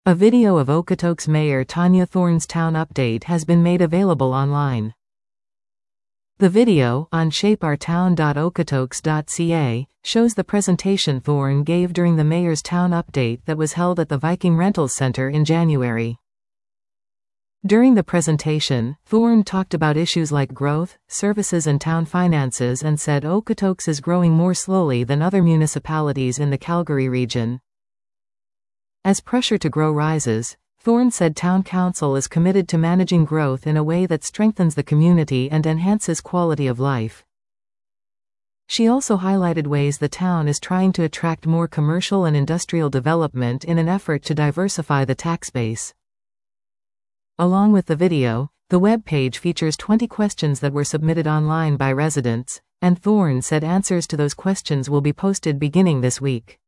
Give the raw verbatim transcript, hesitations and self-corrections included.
A video of Okotoks Mayor Tanya Thorne's town update has been made available online. The video, on shape our town dot okotoks dot c a, shows the presentation Thorne gave during the mayor's town update that was held at the Viking Rentals Center in January. During the presentation, Thorne talked about issues like growth, services and town finances and said Okotoks is growing more slowly than other municipalities in the Calgary region. As pressure to grow rises, Thorne said Town Council is committed to managing growth in a way that strengthens the community and enhances quality of life. She also highlighted ways the town is trying to attract more commercial and industrial development in an effort to diversify the tax base. Along with the video, the web page features twenty questions that were submitted online by residents, and Thorne said answers to those questions will be posted beginning this week.